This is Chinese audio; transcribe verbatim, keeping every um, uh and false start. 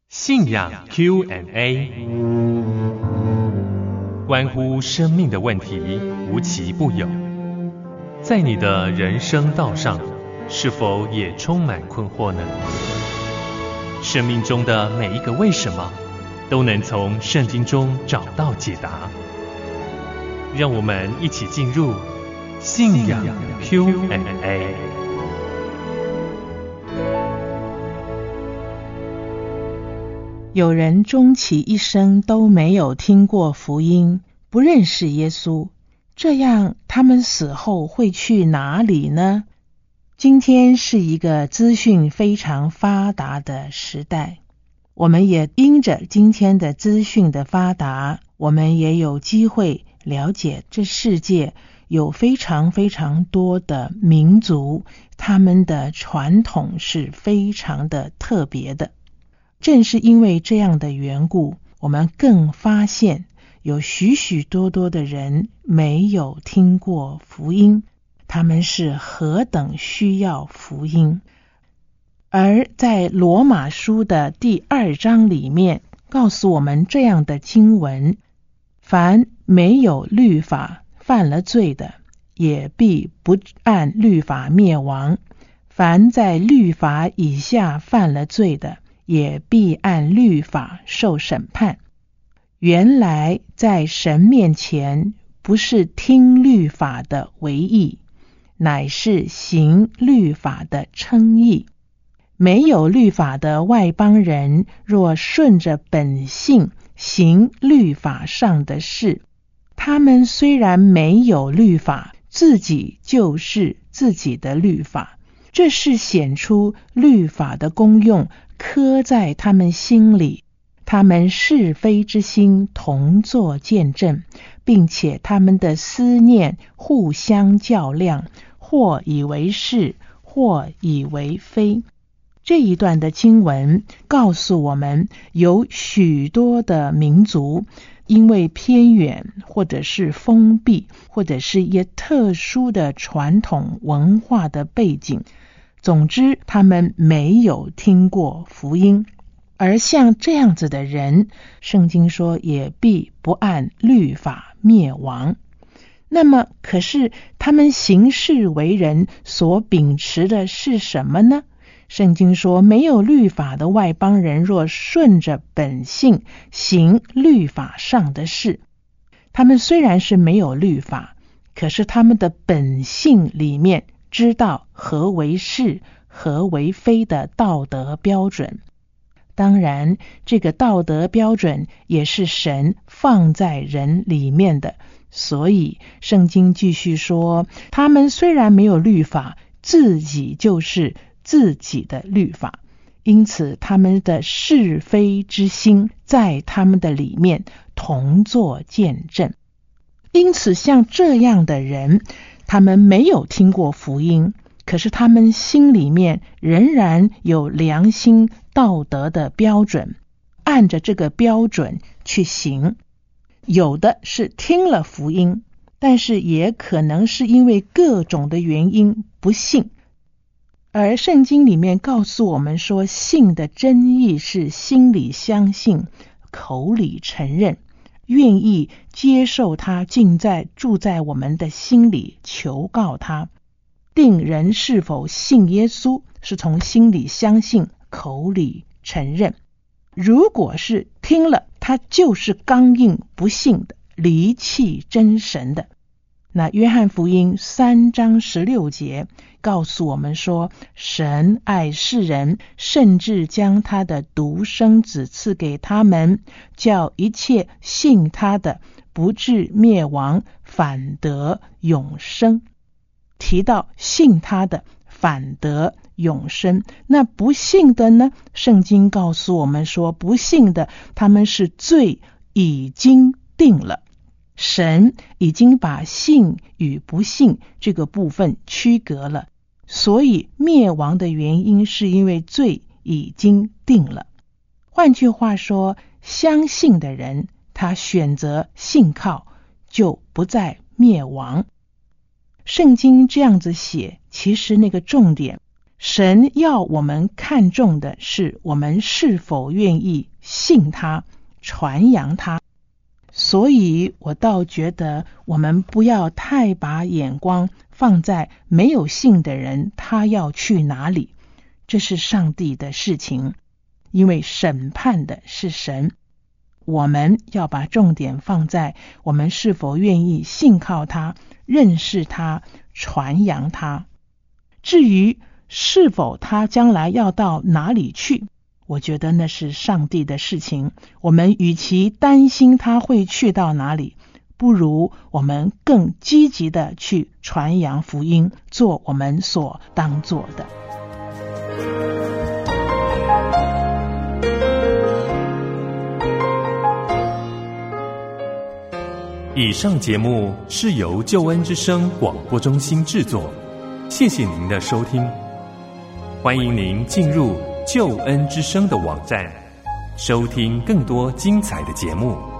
信仰 Q and A， 关乎生命的问题无奇不有。在你的人生道上，是否也充满困惑呢？生命中的每一个为什么，都能从圣经中找到解答。让我们一起进入信仰 Q and A。 有人终其一生都没有听过福音，不认识耶稣，这样他们死后会去哪里呢？今天是一个资讯非常发达的时代，我们也因着今天的资讯的发达，我们也有机会了解这世界有非常非常多的民族，他们的传统是非常的特别的。正是因为这样的缘故，我们更发现有许许多多的人没有听过福音，他们是何等需要福音。而在罗马书的第二章里面告诉我们这样的经文：凡没有律法犯了罪的，也必不按律法灭亡；凡在律法以下犯了罪的，也必按律法受审判。原来在神面前，不是听律法的为义，乃是行律法的称义。没有律法的外邦人，若顺着本性行律法上的事，他们虽然没有律法，自己就是自己的律法。这是显出律法的功用刻在他们心里，他们是非之心同作见证，并且他们的思念互相较量，或以为是，或以为非。这一段的经文告诉我们，有许多的民族因为偏远，或者是封闭，或者是一些特殊的传统文化的背景，总之他们没有听过福音。而像这样子的人，圣经说也必不按律法灭亡。那么可是他们行事为人所秉持的是什么呢？圣经说，没有律法的外邦人，若顺着本性行律法上的事。他们虽然是没有律法，可是他们的本性里面知道何为是，何为非的道德标准。当然，这个道德标准也是神放在人里面的，所以圣经继续说，他们虽然没有律法，自己就是自己的律法，因此他们的是非之心在他们的里面同作见证。因此像这样的人，他们没有听过福音，可是他们心里面仍然有良心道德的标准，按着这个标准去行。有的是听了福音，但是也可能是因为各种的原因不信。而圣经里面告诉我们说，信的真意是心里相信，口里承认，愿意接受他进在住在我们的心里，求告他。定人是否信耶稣，是从心里相信，口里承认。如果是听了，他就是刚硬不信的，离弃真神的。那约翰福音三章十六节告诉我们说，神爱世人，甚至将他的独生子赐给他们，叫一切信他的不至灭亡，反得永生。提到信他的反得永生，那不信的呢？圣经告诉我们说，不信的他们是罪已经定了。神已经把信与不信这个部分区隔了，所以灭亡的原因是因为罪已经定了。换句话说，相信的人，他选择信靠，就不再灭亡。圣经这样子写，其实那个重点神要我们看重的是我们是否愿意信他、传扬他。所以我倒觉得我们不要太把眼光放在没有信的人他要去哪里，这是上帝的事情，因为审判的是神。我们要把重点放在我们是否愿意信靠他、认识他、传扬他。至于是否他将来要到哪里去，我觉得那是上帝的事情。我们与其担心他会去到哪里，不如我们更积极的去传扬福音，做我们所当做的。 以上节目是由救恩之声广播中心制作，谢谢您的收听。欢迎您进入救恩之声的网站，收听更多精彩的节目。